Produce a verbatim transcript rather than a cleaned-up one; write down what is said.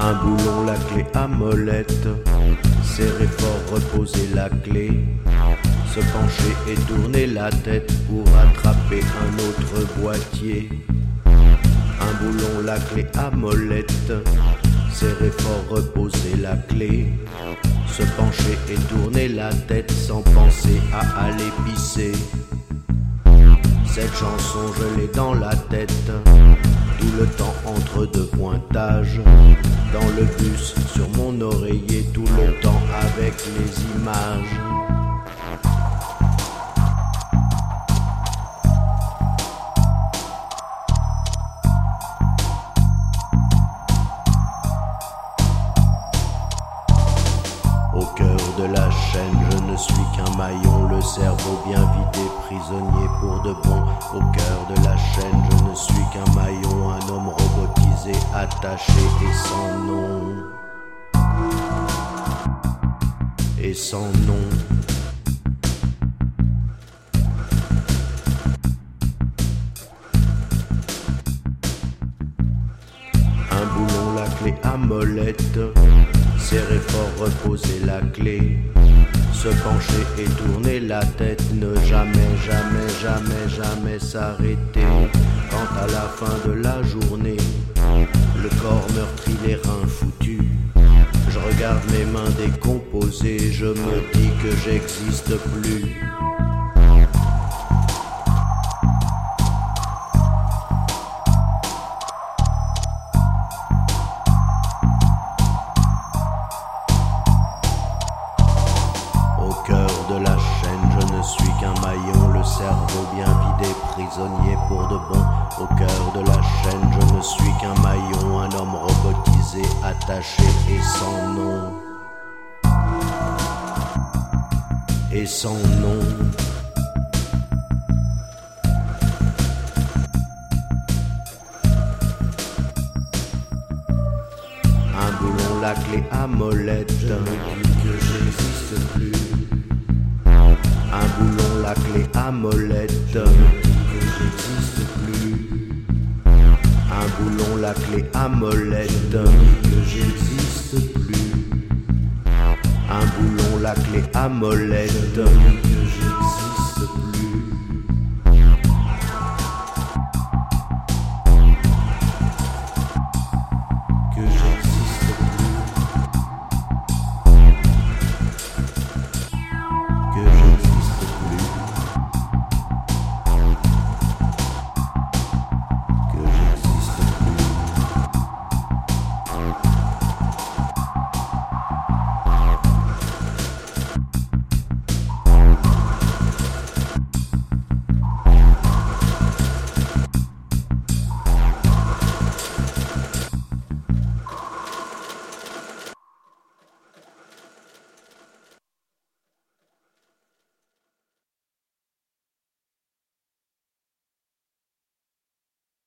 Un boulon, la clé à molette, serrer fort, reposer la clé, se pencher et tourner la tête pour attraper un autre boîtier. Un boulon, la clé à molette, serrer fort, reposer la clé, se pencher et tourner la tête sans penser à aller pisser. Cette chanson je l'ai dans la tête, tout le temps entre deux pointages, dans le bus, sur mon oreiller, tout le temps avec les images. Au cœur de la chaîne, je ne suis qu'un maillon, le cerveau bien vidé, prisonnier pour de bon. Au cœur de la chaîne, je ne suis qu'un maillon, un homme robotisé, attaché et sans nom. Et sans nom. Un boulon, la clé à molette, serrer fort, reposer la clé, se pencher et tourner la tête, ne jamais, jamais, jamais, jamais s'arrêter. Quand à la fin de la journée, le corps meurtri, les reins foutus, je regarde mes mains décomposées, je me dis que j'existe plus. Au cœur de la chaîne, je ne suis qu'un maillon, le cerveau bien vidé, prisonnier pour de bon. Au cœur de la chaîne, je ne suis qu'un maillon, un homme robotisé, attaché et sans nom. Et sans nom. Un boulon, la clé à molette, je me dis que j'existe plus. Un boulon, la clé à molette, je me dis que j'existe plus. Un boulon, la clé à molette, je me dis que j'existe plus. Un boulon, la clé à molette, je me dis que j'existe plus.